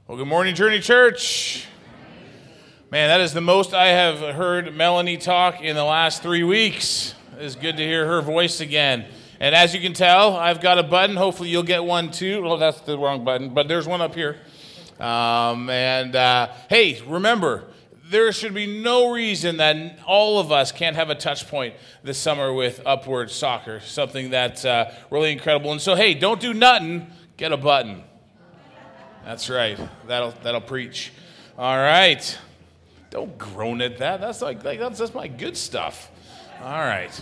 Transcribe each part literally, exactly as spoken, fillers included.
Well, good morning, Journey Church. Man, that is the most I have heard Melanie talk in the last three weeks. It is good to hear her voice again. And as you can tell, I've got a button. Hopefully you'll get one too. Well, that's the wrong button, but there's one up here. Um, and uh, hey, remember, there should be no reason that all of us can't have a touch point this summer with Upward Soccer, something that's uh, really incredible. And so, hey, don't do nothing, get a button. That's right. That'll that'll preach. All right. Don't groan at that. That's like, like that's that's my good stuff. All right.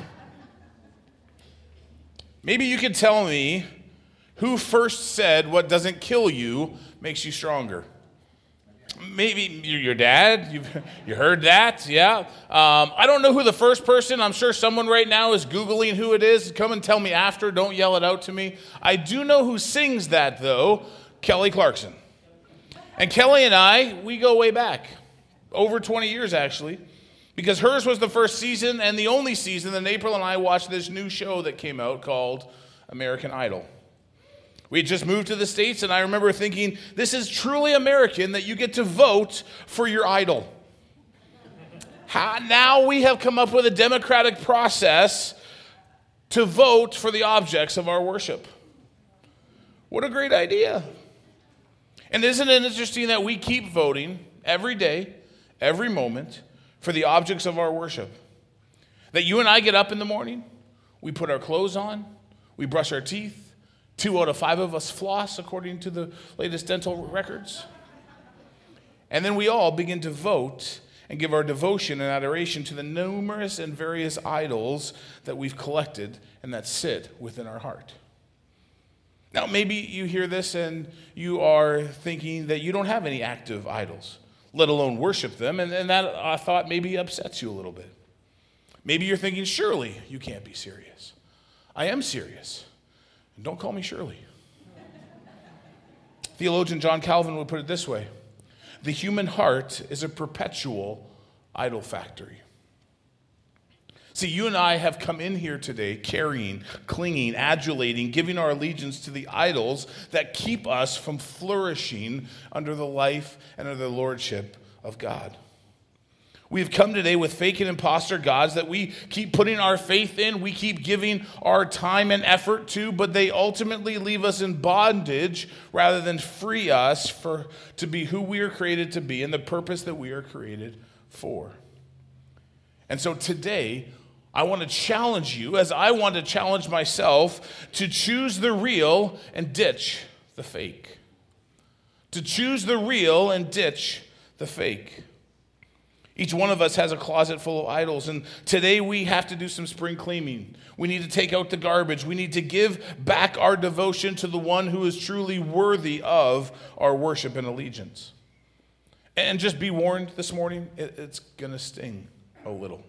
Maybe you could tell me who first said what doesn't kill you makes you stronger. Maybe your dad. You you heard that? Yeah. Um, I don't know who the first person. I'm sure someone right now is Googling who it is. Come and tell me after. Don't yell it out to me. I do know who sings that though. Kelly Clarkson. And Kelly and I, we go way back. Over twenty years, actually. Because hers was the first season and the only season that April and I watched this new show that came out called American Idol. We had just moved to the States, and I remember thinking, this is truly American that you get to vote for your idol. How, now we have come up with a democratic process to vote for the objects of our worship. What a great idea. And isn't it interesting that we keep voting every day, every moment, for the objects of our worship? That you and I get up in the morning, we put our clothes on, we brush our teeth, two out of five of us floss according to the latest dental records. And then we all begin to vote and give our devotion and adoration to the numerous and various idols that we've collected and that sit within our heart. Now, maybe you hear this and you are thinking that you don't have any active idols, let alone worship them, and, and that I thought maybe upsets you a little bit. Maybe you're thinking, surely you can't be serious. I am serious. And don't call me Shirley. Theologian John Calvin would put it this way: the human heart is a perpetual idol factory. See, you and I have come in here today carrying, clinging, adulating, giving our allegiance to the idols that keep us from flourishing under the life and under the lordship of God. We've come today with fake and imposter gods that we keep putting our faith in, we keep giving our time and effort to, but they ultimately leave us in bondage rather than free us for to be who we are created to be and the purpose that we are created for. And so today, I want to challenge you, as I want to challenge myself, to choose the real and ditch the fake. To choose the real and ditch the fake. Each one of us has a closet full of idols, and today we have to do some spring cleaning. We need to take out the garbage. We need to give back our devotion to the one who is truly worthy of our worship and allegiance. And just be warned this morning, it's going to sting a little.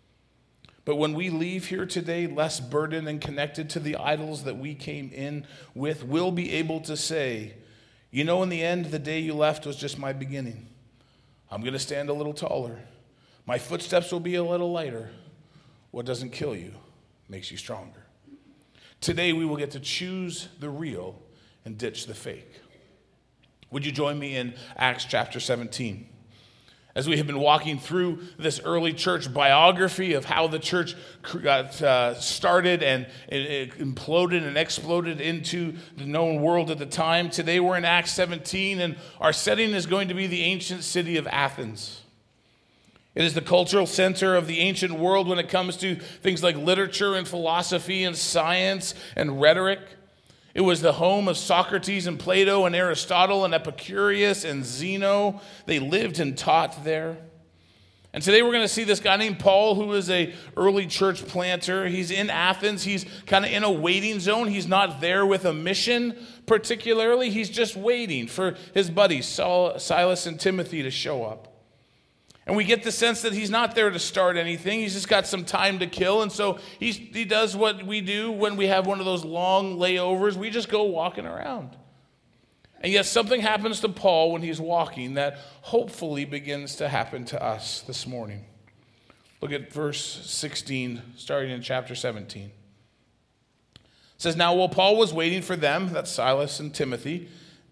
But when we leave here today less burdened and connected to the idols that we came in with, we'll be able to say, you know, in the end, the day you left was just my beginning. I'm going to stand a little taller. My footsteps will be a little lighter. What doesn't kill you makes you stronger. Today we will get to choose the real and ditch the fake. Would you join me in Acts chapter seventeen? As we have been walking through this early church biography of how the church got uh, started and it, it imploded and exploded into the known world at the time, today we're in Acts seventeen, and our setting is going to be the ancient city of Athens. It is the cultural center of the ancient world when it comes to things like literature and philosophy and science and rhetoric. It was the home of Socrates and Plato and Aristotle and Epicurus and Zeno. They lived and taught there. And today we're going to see this guy named Paul, who is an early church planter. He's in Athens. He's kind of in a waiting zone. He's not there with a mission particularly. He's just waiting for his buddies, Silas and Timothy, to show up. And we get the sense that he's not there to start anything. He's just got some time to kill. And so he's, he does what we do when we have one of those long layovers. We just go walking around. And yet something happens to Paul when he's walking that hopefully begins to happen to us this morning. Look at verse sixteen, starting in chapter seventeen. It says, now while Paul was waiting for them, that's Silas and Timothy,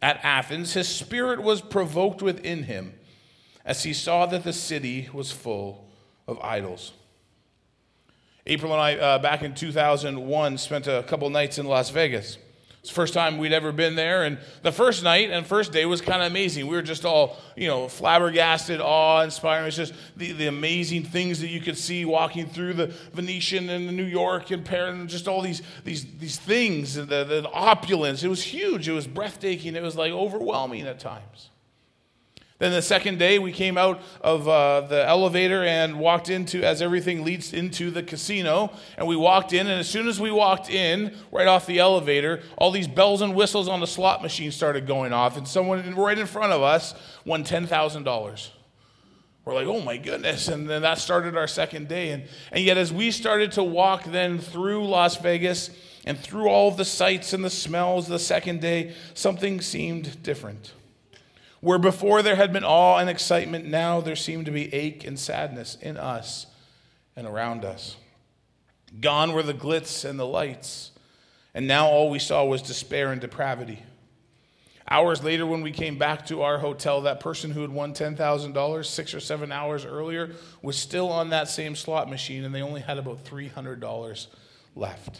at Athens, his spirit was provoked within him as he saw that the city was full of idols. April and I, uh, back in two thousand one, spent a couple nights in Las Vegas. It's the first time we'd ever been there, and the first night and first day was kind of amazing. We were just all, you know, flabbergasted, awe-inspiring. It's just the, the amazing things that you could see walking through the Venetian and the New York and Paris, and just all these these these things, the, the, the opulence. It was huge. It was breathtaking. It was like overwhelming at times. Then the second day, we came out of uh, the elevator and walked into, as everything leads into the casino, and we walked in, and as soon as we walked in, right off the elevator, all these bells and whistles on the slot machine started going off, and someone right in front of us won ten thousand dollars. We're like, oh my goodness, and then that started our second day, and, and yet as we started to walk then through Las Vegas and through all the sights and the smells the second day, something seemed different. Where before there had been awe and excitement, now there seemed to be ache and sadness in us and around us. Gone were the glitz and the lights, and now all we saw was despair and depravity. Hours later, when we came back to our hotel, that person who had won ten thousand dollars six or seven hours earlier was still on that same slot machine, and they only had about three hundred dollars left.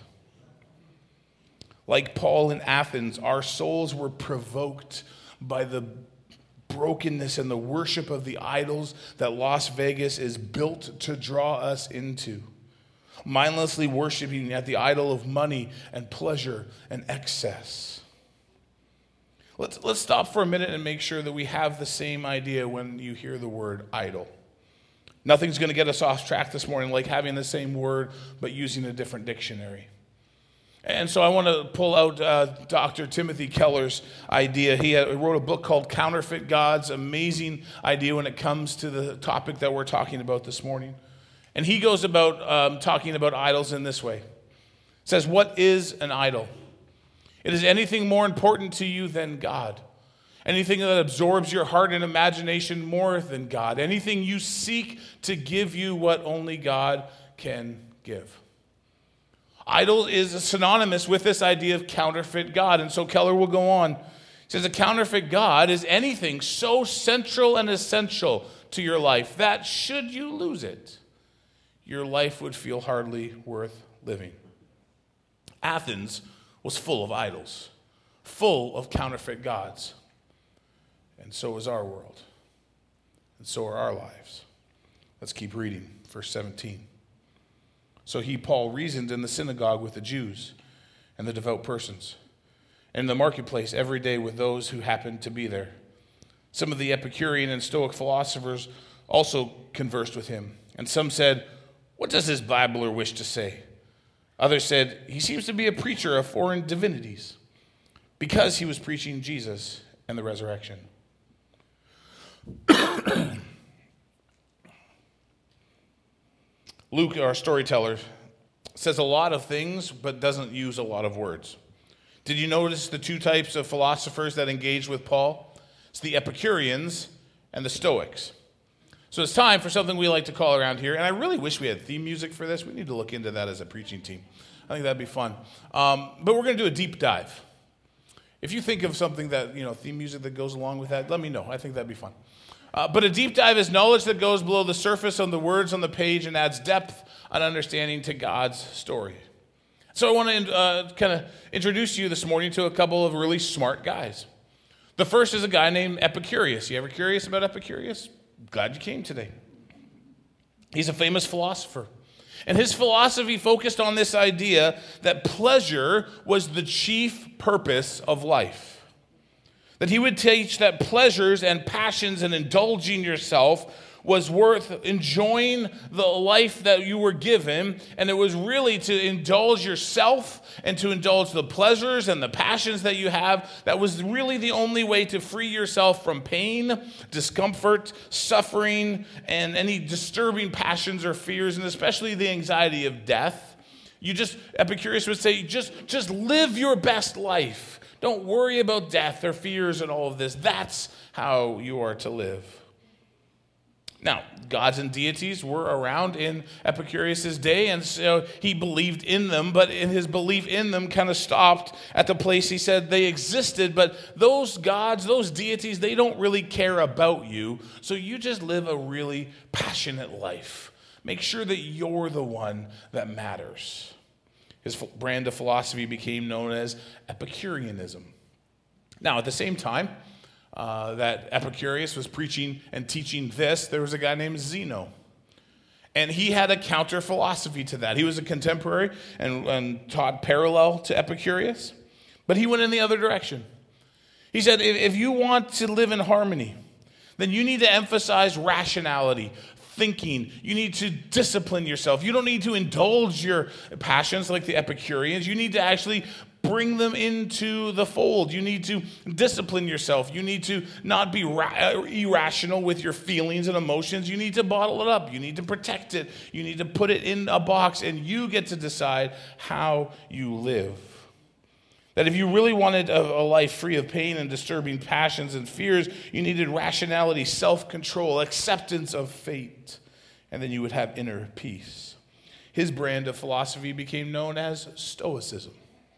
Like Paul in Athens, our souls were provoked by the brokenness and the worship of the idols that Las Vegas is built to draw us into. Mindlessly worshiping at the idol of money and pleasure and excess. Let's, let's stop for a minute and make sure that we have the same idea when you hear the word idol. Nothing's going to get us off track this morning like having the same word but using a different dictionary. And so I want to pull out uh, Doctor Timothy Keller's idea. He had, wrote a book called Counterfeit Gods, amazing idea when it comes to the topic that we're talking about this morning. And he goes about um, talking about idols in this way. It says, what is an idol? It is anything more important to you than God. Anything that absorbs your heart and imagination more than God. Anything you seek to give you what only God can give. Idol is synonymous with this idea of counterfeit God. And so Keller will go on. He says a counterfeit God is anything so central and essential to your life that should you lose it, your life would feel hardly worth living. Athens was full of idols, full of counterfeit gods. And so is our world. And so are our lives. Let's keep reading. Verse seventeen. So he, Paul, reasoned in the synagogue with the Jews and the devout persons, and in the marketplace every day with those who happened to be there. Some of the Epicurean and Stoic philosophers also conversed with him, and some said, what does this babbler wish to say? Others said, he seems to be a preacher of foreign divinities, because he was preaching Jesus and the resurrection. Luke, our storyteller, says a lot of things, but doesn't use a lot of words. Did you notice the two types of philosophers that engaged with Paul? It's the Epicureans and the Stoics. So it's time for something we like to call around here, and I really wish we had theme music for this. We need to look into that as a preaching team. I think that'd be fun. Um, but we're going to do a deep dive. If you think of something that, you know, theme music that goes along with that, let me know. I think that'd be fun. Uh, but a deep dive is knowledge that goes below the surface on the words on the page and adds depth and understanding to God's story. So I want to uh, kind of introduce you this morning to a couple of really smart guys. The first is a guy named Epicurus. You ever curious about Epicurus? Glad you came today. He's a famous philosopher. And his philosophy focused on this idea that pleasure was the chief purpose of life. That he would teach that pleasures and passions and indulging yourself was worth enjoying the life that you were given, and it was really to indulge yourself and to indulge the pleasures and the passions that you have. That was really the only way to free yourself from pain, discomfort, suffering, and any disturbing passions or fears, and especially the anxiety of death. You just, Epicurus would say, just, just live your best life. Don't worry about death or fears and all of this. That's how you are to live. Now, gods and deities were around in Epicurus' day, and so he believed in them, but in his belief in them kind of stopped at the place he said they existed, but those gods, those deities, they don't really care about you, so you just live a really passionate life. Make sure that you're the one that matters. His brand of philosophy became known as Epicureanism. Now, at the same time, Uh, that Epicurus was preaching and teaching this, there was a guy named Zeno. And he had a counter philosophy to that. He was a contemporary and, and taught parallel to Epicurus, but he went in the other direction. He said, if, if you want to live in harmony, then you need to emphasize rationality, thinking. You need to discipline yourself. You don't need to indulge your passions like the Epicureans. You need to actually bring them into the fold. You need to discipline yourself. You need to not be ra- irrational with your feelings and emotions. You need to bottle it up. You need to protect it. You need to put it in a box, and you get to decide how you live. That if you really wanted a, a life free of pain and disturbing passions and fears, you needed rationality, self-control, acceptance of fate, and then you would have inner peace. His brand of philosophy became known as Stoicism.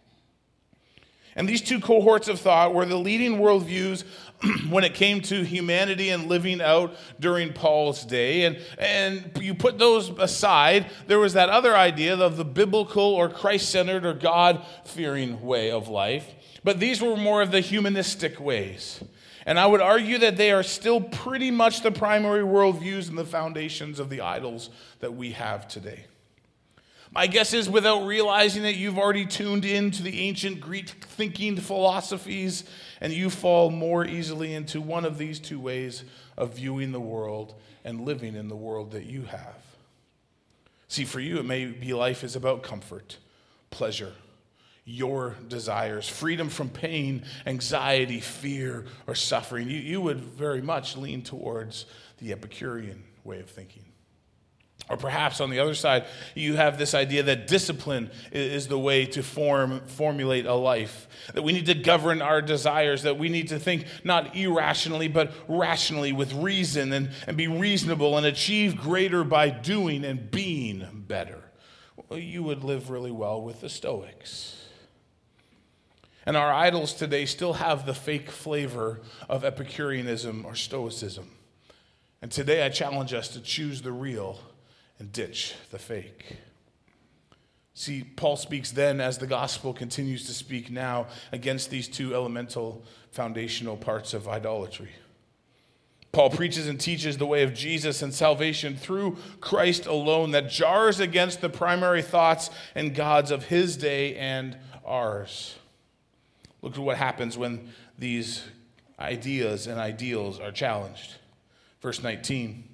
And these two cohorts of thought were the leading worldviews when it came to humanity and living out during Paul's day. And, and you put those aside, there was that other idea of the biblical or Christ-centered or God-fearing way of life. But these were more of the humanistic ways. And I would argue that they are still pretty much the primary worldviews and the foundations of the idols that we have today. My guess is, without realizing it, you've already tuned into the ancient Greek thinking philosophies, and you fall more easily into one of these two ways of viewing the world and living in the world that you have. See, for you, it may be life is about comfort, pleasure, your desires, freedom from pain, anxiety, fear, or suffering. You, you would very much lean towards the Epicurean way of thinking. Or perhaps on the other side, you have this idea that discipline is the way to form, formulate a life. That we need to govern our desires, that we need to think not irrationally, but rationally with reason and, and be reasonable and achieve greater by doing and being better. Well, you would live really well with the Stoics. And our idols today still have the fake flavor of Epicureanism or Stoicism. And today I challenge us to choose the real and ditch the fake. See, Paul speaks then as the gospel continues to speak now against these two elemental foundational parts of idolatry. Paul preaches and teaches the way of Jesus and salvation through Christ alone that jars against the primary thoughts and gods of his day and ours. Look at what happens when these ideas and ideals are challenged. Verse nineteen.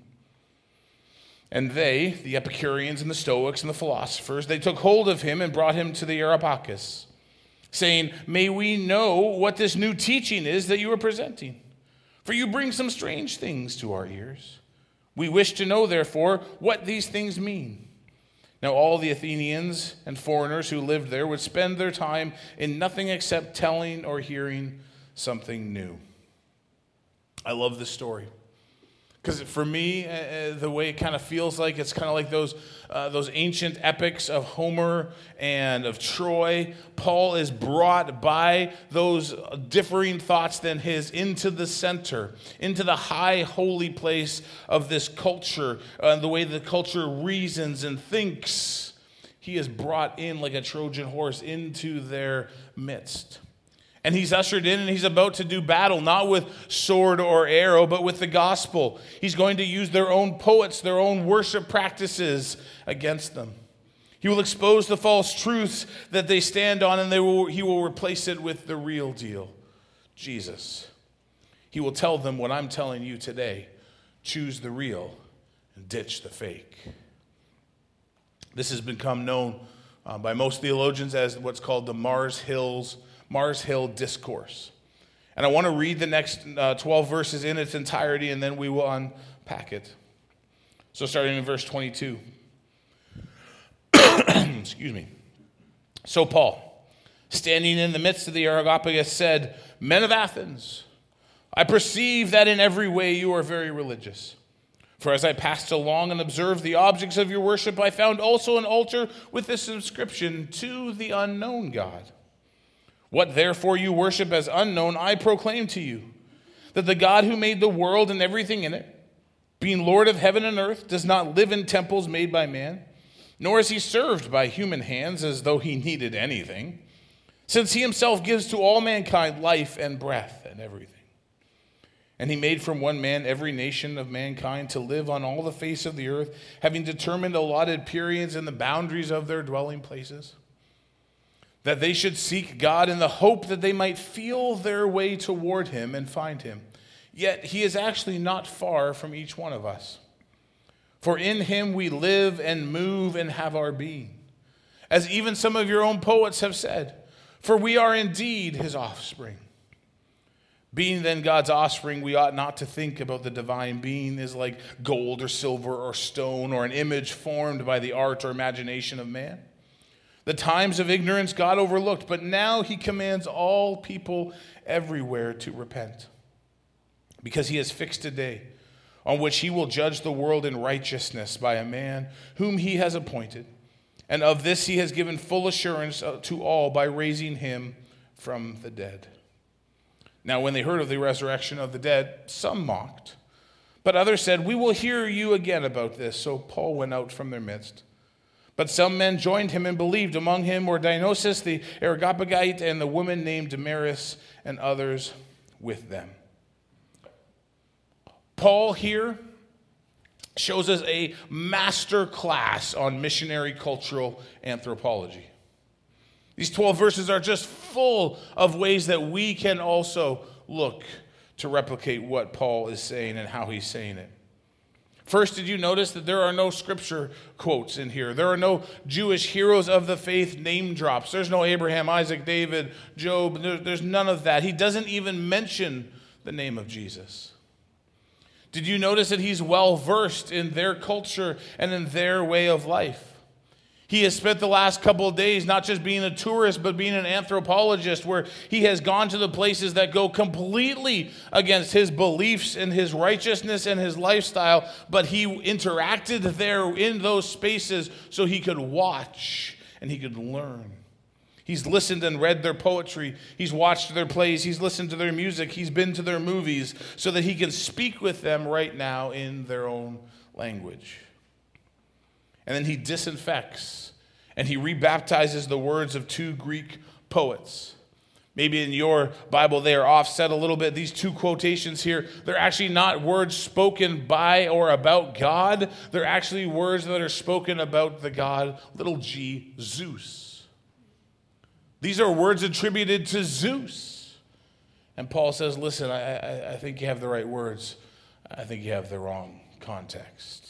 And they, the Epicureans and the Stoics and the philosophers, they took hold of him and brought him to the Areopagus, saying, "May we know what this new teaching is that you are presenting? For you bring some strange things to our ears. We wish to know, therefore, what these things mean." Now all the Athenians and foreigners who lived there would spend their time in nothing except telling or hearing something new. I love this story. Because for me, uh, the way it kind of feels like, it's kind of like those uh, those ancient epics of Homer and of Troy. Paul is brought by those differing thoughts than his into the center, into the high holy place of this culture, uh, the way the culture reasons and thinks. He is brought in like a Trojan horse into their midst. And he's ushered in and he's about to do battle, not with sword or arrow, but with the gospel. He's going to use their own poets, their own worship practices against them. He will expose the false truths that they stand on, and they will, he will replace it with the real deal, Jesus. He will tell them what I'm telling you today. Choose the real and ditch the fake. This has become known uh, by most theologians as what's called the Mars Hills Mars Hill Discourse. And I want to read the next uh, twelve verses in its entirety, and then we will unpack it. So starting in verse twenty-two. Excuse me. So Paul, standing in the midst of the Areopagus, said, "Men of Athens, I perceive that in every way you are very religious. For as I passed along and observed the objects of your worship, I found also an altar with this inscription, To the unknown God. What therefore you worship as unknown, I proclaim to you, that the God who made the world and everything in it, being Lord of heaven and earth, does not live in temples made by man, nor is he served by human hands as though he needed anything, since he himself gives to all mankind life and breath and everything. And he made from one man every nation of mankind to live on all the face of the earth, having determined allotted periods and the boundaries of their dwelling places, that they should seek God in the hope that they might feel their way toward him and find him. Yet he is actually not far from each one of us. For in him we live and move and have our being. As even some of your own poets have said, for we are indeed his offspring. Being then God's offspring, we ought not to think about the divine being as like gold or silver or stone or an image formed by the art or imagination of man. The times of ignorance God overlooked, but now he commands all people everywhere to repent, because he has fixed a day on which he will judge the world in righteousness by a man whom he has appointed. And of this he has given full assurance to all by raising him from the dead. Now, when they heard of the resurrection of the dead, some mocked, but others said, we will hear you again about this. So Paul went out from their midst. But some men joined him and believed. Among him were Dionysius the Areopagite and the woman named Damaris, and others with them. Paul here shows us a master class on missionary cultural anthropology. These twelve verses are just full of ways that we can also look to replicate what Paul is saying and how he's saying it. First, did you notice that there are no scripture quotes in here? There are no Jewish heroes of the faith name drops. There's no Abraham, Isaac, David, Job. There's none of that. He doesn't even mention the name of Jesus. Did you notice that he's well versed in their culture and in their way of life? He has spent the last couple of days not just being a tourist, but being an anthropologist, where he has gone to the places that go completely against his beliefs and his righteousness and his lifestyle, but he interacted there in those spaces so he could watch and he could learn. He's listened and read their poetry. He's watched their plays. He's listened to their music. He's been to their movies so that he can speak with them right now in their own language. And then he disinfects and he rebaptizes the words of two Greek poets. Maybe in your Bible they are offset a little bit. These two quotations here, they're actually not words spoken by or about God. They're actually words that are spoken about the god, little g, Zeus. These are words attributed to Zeus. And Paul says, listen, I, I, I think you have the right words. I think you have the wrong context.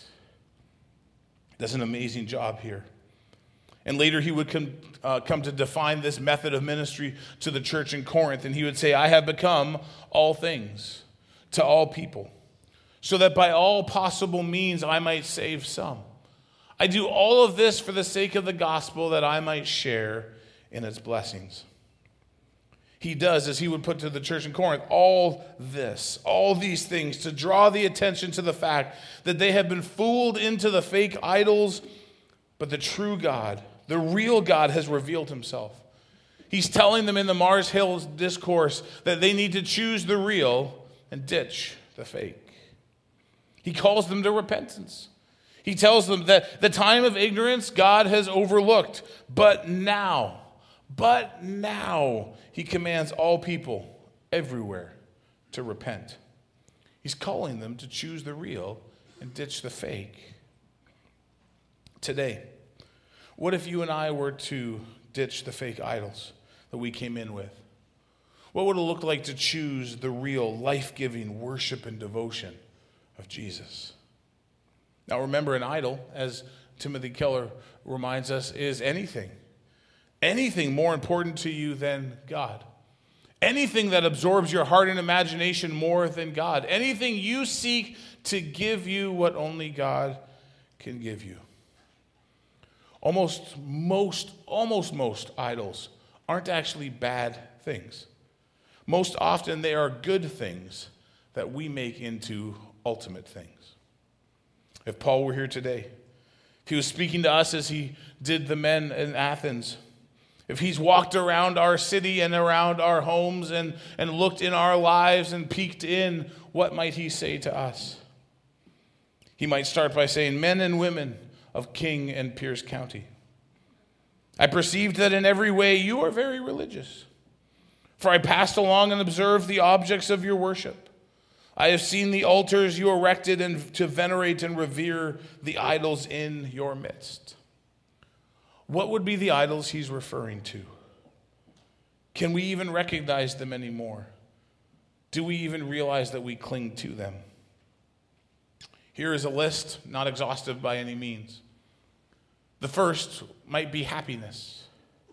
Does an amazing job here. And later he would come, uh, come to define this method of ministry to the church in Corinth. And he would say, I have become all things to all people, so that by all possible means I might save some. I do all of this for the sake of the gospel, that I might share in its blessings. He does, as he would put to the church in Corinth, all this, all these things to draw the attention to the fact that they have been fooled into the fake idols, but the true God, the real God, has revealed himself. He's telling them in the Mars Hill discourse that they need to choose the real and ditch the fake. He calls them to repentance. He tells them that the time of ignorance God has overlooked, but now, but now he commands all people everywhere to repent. He's calling them to choose the real and ditch the fake. Today, what if you and I were to ditch the fake idols that we came in with? What would it look like to choose the real, life-giving worship and devotion of Jesus? Now remember, an idol, as Timothy Keller reminds us, is anything. Anything more important to you than God. Anything that absorbs your heart and imagination more than God. Anything you seek to give you what only God can give you. Almost most, almost most idols aren't actually bad things. Most often they are good things that we make into ultimate things. If Paul were here today, if he was speaking to us as he did the men in Athens, if he's walked around our city and around our homes and, and looked in our lives and peeked in, what might he say to us? He might start by saying, men and women of King and Pierce County, I perceived that in every way you are very religious. For I passed along and observed the objects of your worship. I have seen the altars you erected and to venerate and revere the idols in your midst. What would be the idols he's referring to? Can we even recognize them anymore? Do we even realize that we cling to them? Here is a list, not exhaustive by any means. The first might be happiness.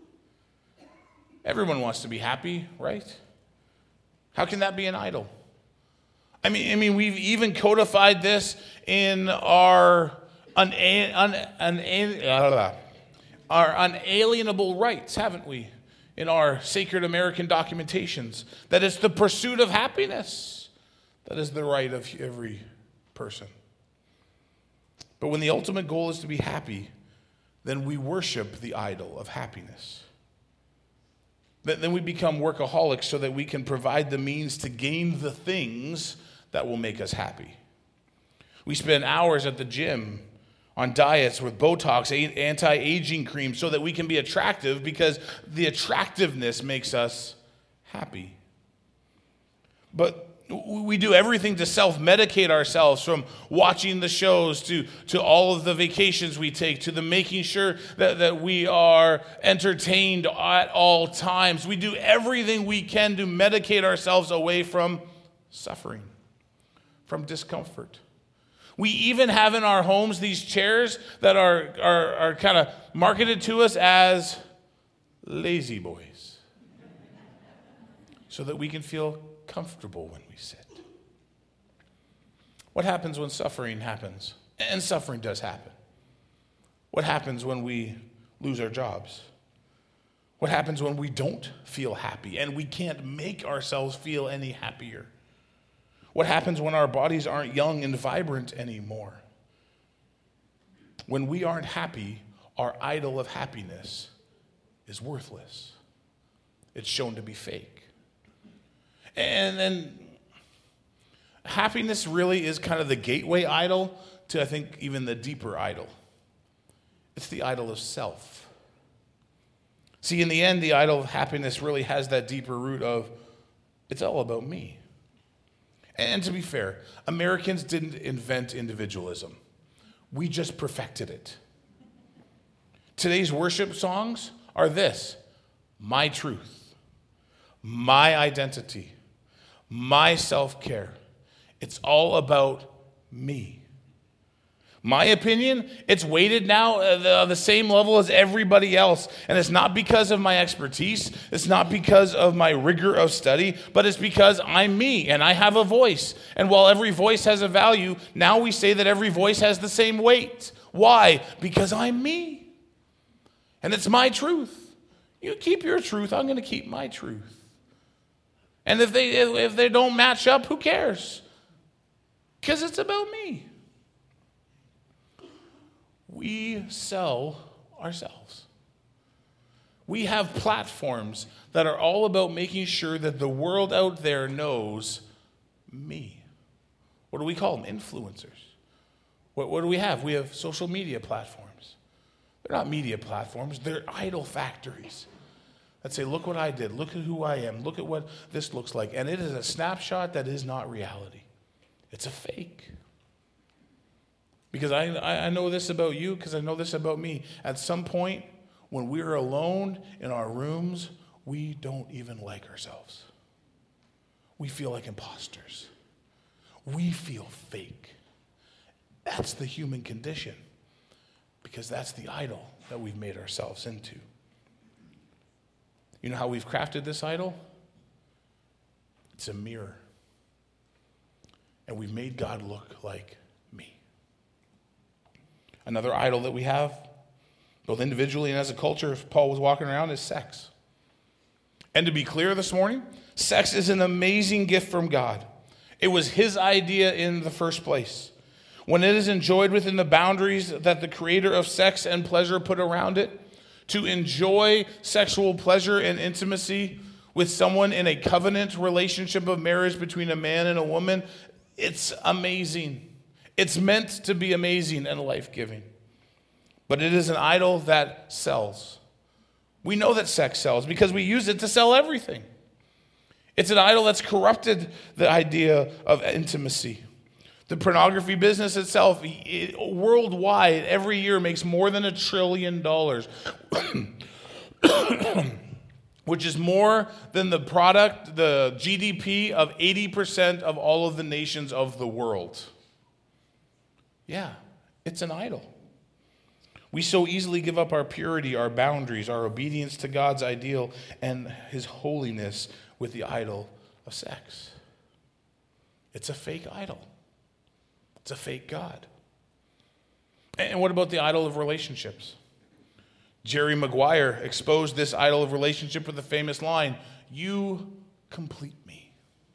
Everyone wants to be happy, right? How can that be an idol? I mean, I mean, we've even codified this in our un, un, un, un, our unalienable rights, haven't we? In our sacred American documentations, that it's the pursuit of happiness that is the right of every person. But when the ultimate goal is to be happy, then we worship the idol of happiness. Then we become workaholics so that we can provide the means to gain the things that will make us happy. We spend hours at the gym on diets with Botox, anti-aging cream, so that we can be attractive because the attractiveness makes us happy. But we do everything to self-medicate ourselves, from watching the shows to, to all of the vacations we take, to the making sure that, that we are entertained at all times. We do everything we can to medicate ourselves away from suffering, from discomfort. We even have in our homes these chairs that are, are, are kind of marketed to us as lazy boys, so that we can feel comfortable when we sit. What happens when suffering happens? And suffering does happen. What happens when we lose our jobs? What happens when we don't feel happy and we can't make ourselves feel any happier? What happens when our bodies aren't young and vibrant anymore? When we aren't happy, our idol of happiness is worthless. It's shown to be fake. And then happiness really is kind of the gateway idol to, I think, even the deeper idol. It's the idol of self. See, in the end, the idol of happiness really has that deeper root of, it's all about me. And to be fair, Americans didn't invent individualism. We just perfected it. Today's worship songs are this: my truth, my identity, my self-care. It's all about me. My opinion, it's weighted now at the, the same level as everybody else. And it's not because of my expertise. It's not because of my rigor of study, but it's because I'm me and I have a voice. And while every voice has a value, now we say that every voice has the same weight. Why? Because I'm me. And it's my truth. You keep your truth, I'm going to keep my truth. And if they if they don't match up, who cares? Because it's about me. We sell ourselves. We have platforms that are all about making sure that the world out there knows me. What do we call them? Influencers. What, what do we have? We have social media platforms. They're not media platforms. They're idol factories that say, look what I did. Look at who I am. Look at what this looks like. And it is a snapshot that is not reality. It's a fake. Because I, I know this about you, because I know this about me. At some point, when we're alone in our rooms, we don't even like ourselves. We feel like imposters. We feel fake. That's the human condition, because that's the idol that we've made ourselves into. You know how we've crafted this idol? It's a mirror. And we've made God look like me. Another idol that we have, both individually and as a culture, if Paul was walking around, is sex. And to be clear this morning, sex is an amazing gift from God. It was his idea in the first place. when it is enjoyed within the boundaries that the creator of sex and pleasure put around it, to enjoy sexual pleasure and intimacy with someone in a covenant relationship of marriage between a man and a woman, it's amazing. It's meant to be amazing and life-giving. But it is an idol that sells. We know that sex sells because we use it to sell everything. It's an idol that's corrupted the idea of intimacy. The pornography business itself, it, worldwide, every year makes more than a trillion dollars, which is more than the product, the G D P of eighty percent of all of the nations of the world. Yeah, it's an idol. We so easily give up our purity, our boundaries, our obedience to God's ideal and his holiness with the idol of sex. It's a fake idol. It's a fake God. And what about the idol of relationships? Jerry Maguire exposed this idol of relationship with the famous line, "You complete me."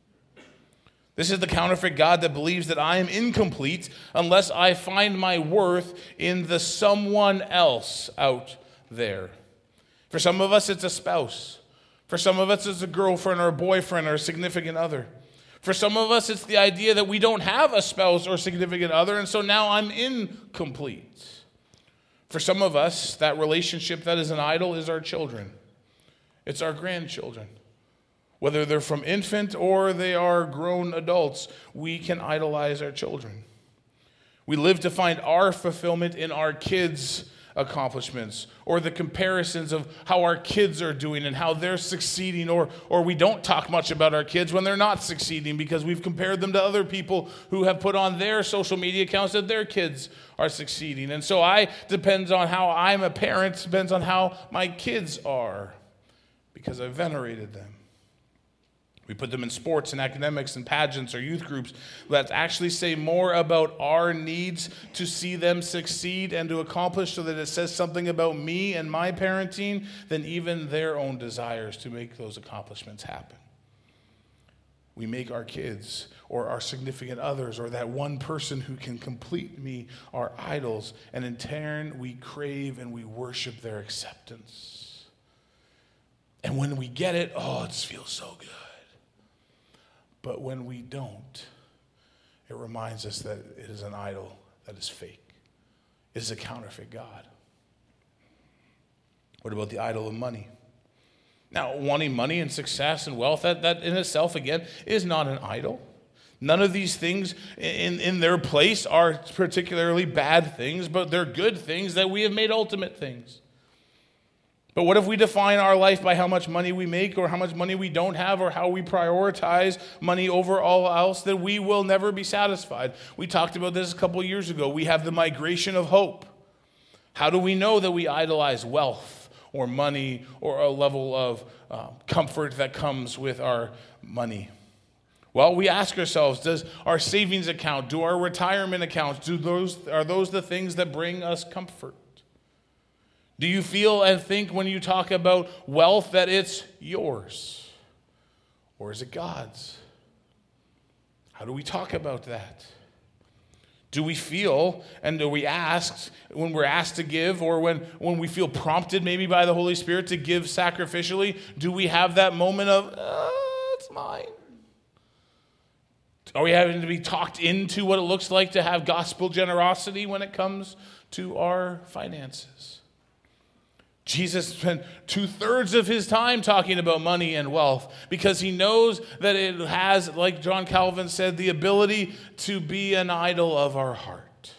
This is the counterfeit God that believes that I am incomplete unless I find my worth in the someone else out there. For some of us, it's a spouse. For some of us, it's a girlfriend or a boyfriend or a significant other. For some of us, it's the idea that we don't have a spouse or significant other, and so now I'm incomplete. For some of us, that relationship that is an idol is our children. It's our grandchildren. Whether they're from infant or they are grown adults, we can idolize our children. We live to find our fulfillment in our kids' accomplishments or the comparisons of how our kids are doing and how they're succeeding, or, or we don't talk much about our kids when they're not succeeding because we've compared them to other people who have put on their social media accounts that their kids are succeeding. And so I depends on how I'm a parent, depends on how my kids are because I venerated them. We put them in sports and academics and pageants or youth groups that actually say more about our needs to see them succeed and to accomplish so that it says something about me and my parenting than even their own desires to make those accomplishments happen. We make our kids or our significant others or that one person who can complete me our idols, and in turn we crave and we worship their acceptance. And when we get it, oh, it feels so good. But when we don't, it reminds us that it is an idol that is fake. It is a counterfeit God. What about the idol of money? Now, wanting money and success and wealth, that, that in itself, again, is not an idol. None of these things in, in their place are particularly bad things, but they're good things that we have made ultimate things. But what if we define our life by how much money we make or how much money we don't have or how we prioritize money over all else? Then we will never be satisfied. We talked about this a couple of years ago. We have the migration of hope. How do we know that we idolize wealth or money or a level of uh, comfort that comes with our money? Well, we ask ourselves, does our savings account, do our retirement accounts, do those are those the things that bring us comfort? Do you feel and think when you talk about wealth that it's yours? Or is it God's? How do we talk about that? Do we feel and do we ask when we're asked to give, or when, when we feel prompted maybe by the Holy Spirit to give sacrificially, do we have that moment of, uh, it's mine? Are we having to be talked into what it looks like to have gospel generosity when it comes to our finances? Jesus spent two-thirds of his time talking about money and wealth because he knows that it has, like John Calvin said, the ability to be an idol of our heart.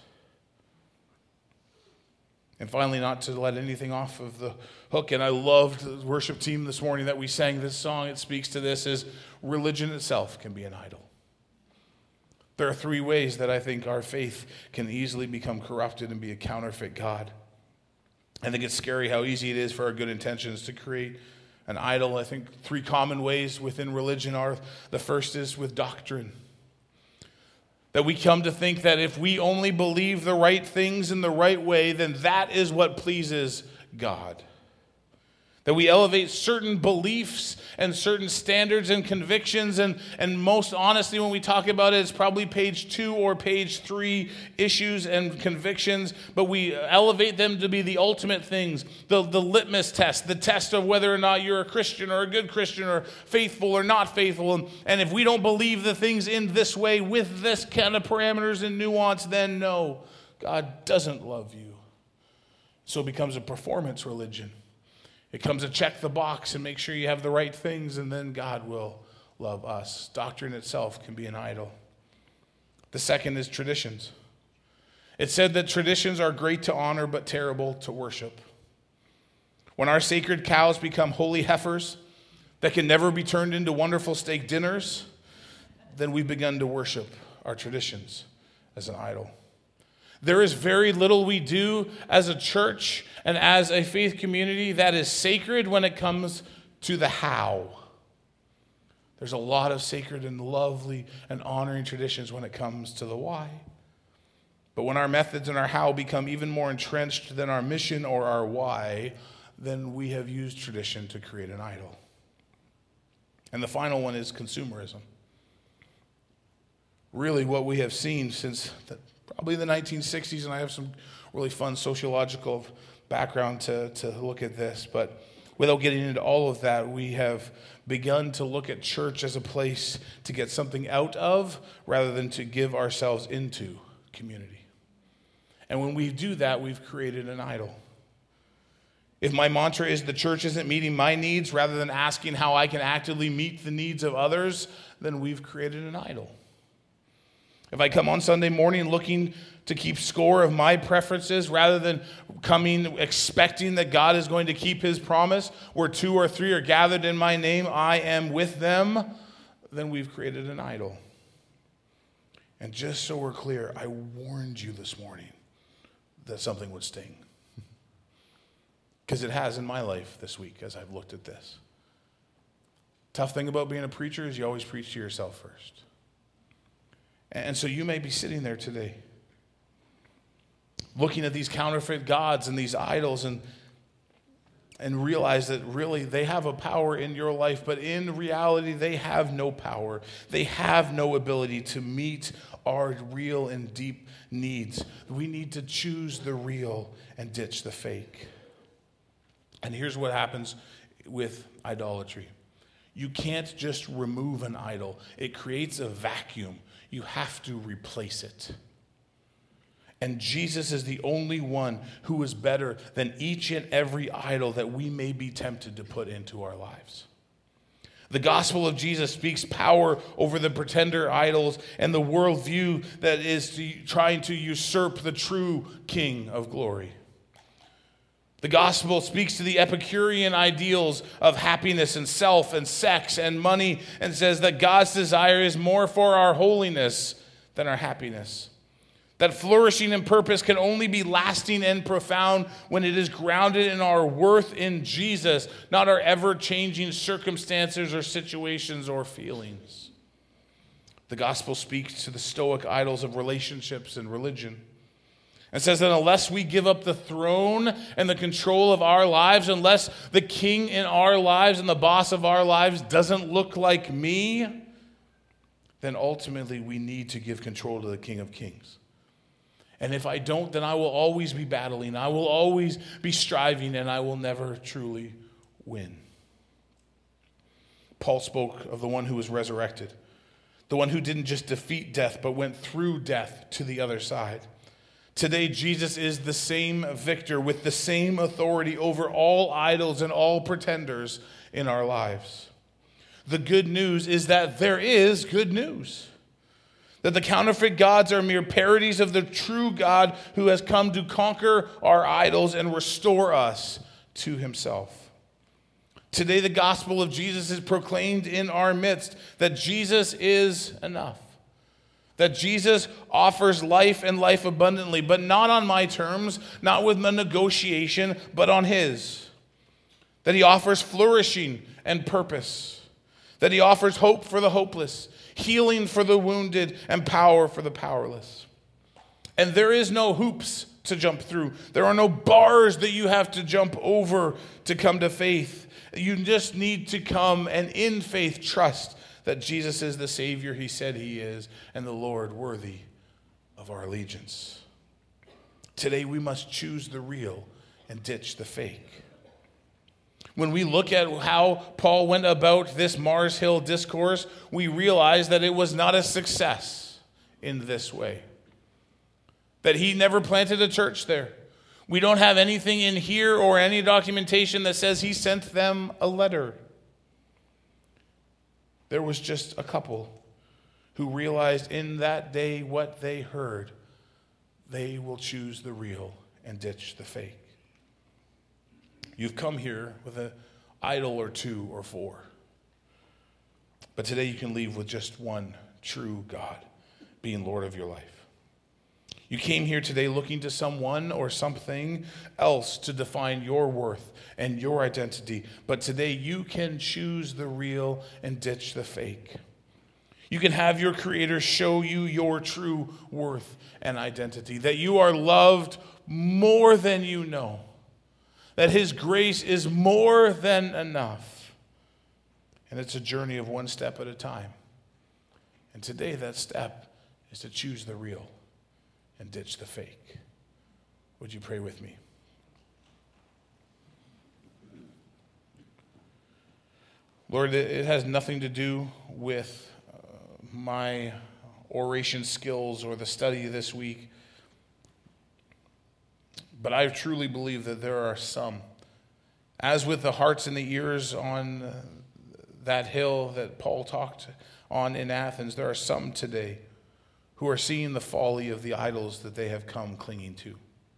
And finally, not to let anything off of the hook, and I loved the worship team this morning that we sang this song. It speaks to this, is religion itself can be an idol. There are three ways that I think our faith can easily become corrupted and be a counterfeit God. I think it's scary how easy it is for our good intentions to create an idol. I think three common ways within religion are, the first is with doctrine. That we come to think that if we only believe the right things in the right way, then that is what pleases God. That we elevate certain beliefs and certain standards and convictions. And, and most honestly, when we talk about it, it's probably page two or page three issues and convictions. But we elevate them to be the ultimate things, the, the litmus test, the test of whether or not you're a Christian or a good Christian or faithful or not faithful. And, and if we don't believe the things in this way with this kind of parameters and nuance, then no, God doesn't love you. So it becomes a performance religion. It comes to check the box and make sure you have the right things, and then God will love us. Doctrine itself can be an idol. The second is traditions. It said that traditions are great to honor but terrible to worship. When our sacred cows become holy heifers that can never be turned into wonderful steak dinners, then we've begun to worship our traditions as an idol. There is very little we do as a church and as a faith community that is sacred when it comes to the how. There's a lot of sacred and lovely and honoring traditions when it comes to the why. But when our methods and our how become even more entrenched than our mission or our why, then we have used tradition to create an idol. And the final one is consumerism. Really what we have seen since the probably the nineteen sixties, and I have some really fun sociological background to, to look at this. But without getting into all of that, we have begun to look at church as a place to get something out of rather than to give ourselves into community. And when we do that, we've created an idol. If my mantra is the church isn't meeting my needs rather than asking how I can actively meet the needs of others, then we've created an idol. If I come on Sunday morning looking to keep score of my preferences rather than coming expecting that God is going to keep his promise, where two or three are gathered in my name, I am with them, then we've created an idol. And just so we're clear, I warned you this morning that something would sting. Because it has in my life this week as I've looked at this. Tough thing about being a preacher is you always preach to yourself first. And so you may be sitting there today looking at these counterfeit gods and these idols and, and realize that really they have a power in your life, but in reality they have no power. They have no ability to meet our real and deep needs. We need to choose the real and ditch the fake. And here's what happens with idolatry. You can't just remove an idol. It creates a vacuum. You have to replace it. And Jesus is the only one who is better than each and every idol that we may be tempted to put into our lives. The gospel of Jesus speaks power over the pretender idols and the worldview that is trying to usurp the true King of glory. The gospel speaks to the Epicurean ideals of happiness and self and sex and money and says that God's desire is more for our holiness than our happiness. That flourishing and purpose can only be lasting and profound when it is grounded in our worth in Jesus, not our ever-changing circumstances or situations or feelings. The gospel speaks to the Stoic idols of relationships and religion. It says that unless we give up the throne and the control of our lives, unless the king in our lives and the boss of our lives doesn't look like me, then ultimately we need to give control to the King of Kings. And if I don't, then I will always be battling. I will always be striving, and I will never truly win. Paul spoke of the one who was resurrected, the one who didn't just defeat death, but went through death to the other side. Today, Jesus is the same victor with the same authority over all idols and all pretenders in our lives. The good news is that there is good news. That the counterfeit gods are mere parodies of the true God who has come to conquer our idols and restore us to himself. Today, the gospel of Jesus is proclaimed in our midst, that Jesus is enough. That Jesus offers life and life abundantly, but not on my terms, not with a negotiation, but on his. That he offers flourishing and purpose. That he offers hope for the hopeless, healing for the wounded, and power for the powerless. And there is no hoops to jump through. There are no bars that you have to jump over to come to faith. You just need to come and in faith trust that Jesus is the Savior he said he is and the Lord worthy of our allegiance. Today we must choose the real and ditch the fake. When we look at how Paul went about this Mars Hill discourse, we realize that it was not a success in this way. That he never planted a church there. We don't have anything in here or any documentation that says he sent them a letter. There was just a couple who realized in that day what they heard. They will choose the real and ditch the fake. You've come here with an idol or two or four. But today you can leave with just one true God being Lord of your life. You came here today looking to someone or something else to define your worth and your identity. But today you can choose the real and ditch the fake. You can have your Creator show you your true worth and identity. That you are loved more than you know. That his grace is more than enough. And it's a journey of one step at a time. And today that step is to choose the real and ditch the fake. Would you pray with me? Lord, it has nothing to do with uh, my oration skills or the study this week. But I truly believe that there are some, as with the hearts and the ears on that hill that Paul talked on in Athens, there are some today who are seeing the folly of the idols that they have come clinging to.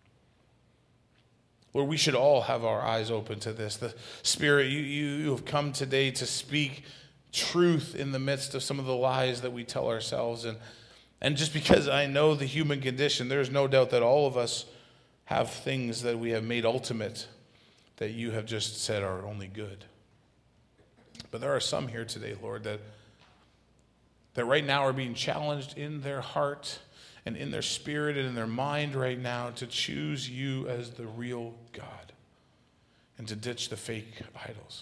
Lord, we should all have our eyes open to this. The Spirit, you, you, you have come today to speak truth in the midst of some of the lies that we tell ourselves. And, and just because I know the human condition, there's no doubt that all of us have things that we have made ultimate that you have just said are only good. But there are some here today, Lord, that, that right now are being challenged in their heart and in their spirit and in their mind right now to choose you as the real God and to ditch the fake idols.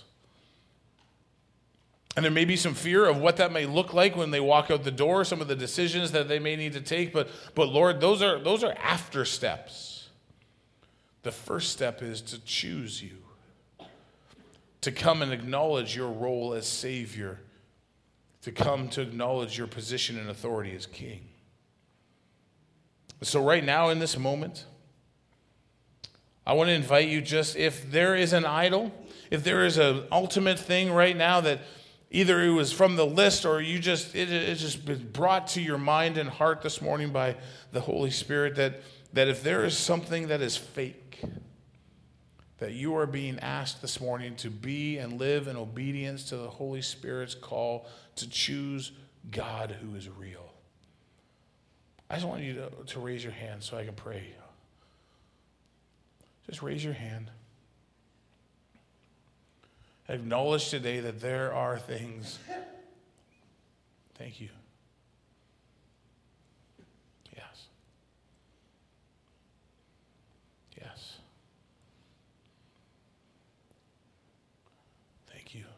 And there may be some fear of what that may look like when they walk out the door, some of the decisions that they may need to take, but, but Lord, those are, those are after steps. The first step is to choose you, to come and acknowledge your role as Savior, to come to acknowledge your position and authority as King. So right now in this moment, I want to invite you just, if there is an idol, if there is an ultimate thing right now that either it was from the list or you just, it, it's just been brought to your mind and heart this morning by the Holy Spirit, that, that if there is something that is fake, that you are being asked this morning to be and live in obedience to the Holy Spirit's call to choose God who is real. I just want you to, to raise your hand so I can pray. Just raise your hand. Acknowledge today that there are things. Thank you. Yes. Yes. Thank you.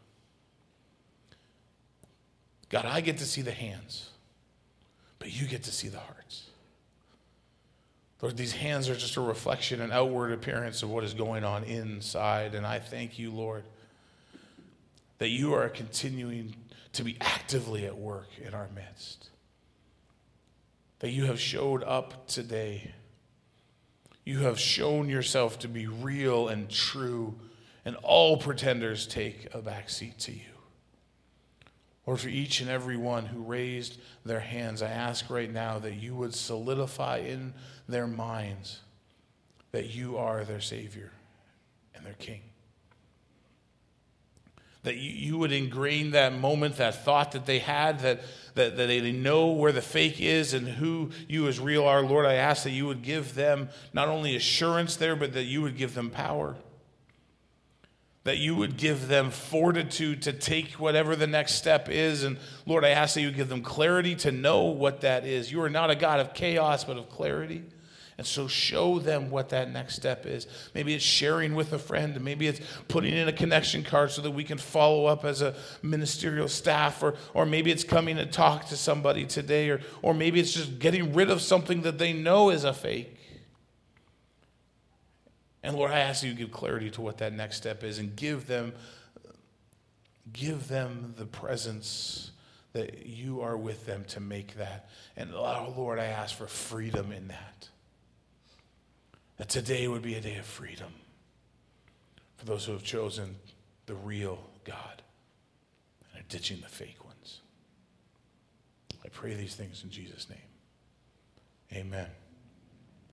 God, I get to see the hands, but you get to see the hearts. Lord, these hands are just a reflection, an outward appearance of what is going on inside. And I thank you, Lord, that you are continuing to be actively at work in our midst. That you have showed up today. You have shown yourself to be real and true, and all pretenders take a back seat to you. Lord, for each and every one who raised their hands, I ask right now that you would solidify in their minds that you are their Savior and their King. That you, you would ingrain that moment, that thought that they had, that, that, that they know where the fake is and who you as real are. Lord, I ask that you would give them not only assurance there, but that you would give them power. That you would give them fortitude to take whatever the next step is. And Lord, I ask that you give them clarity to know what that is. You are not a God of chaos, but of clarity. And so show them what that next step is. Maybe it's sharing with a friend. Maybe it's putting in a connection card so that we can follow up as a ministerial staff. Or, or maybe it's coming and talk to somebody today. Or, or maybe it's just getting rid of something that they know is a fake. And Lord, I ask you to give clarity to what that next step is and give them, give them the presence that you are with them to make that. And oh, Lord, I ask for freedom in that. That today would be a day of freedom for those who have chosen the real God and are ditching the fake ones. I pray these things in Jesus' name. Amen.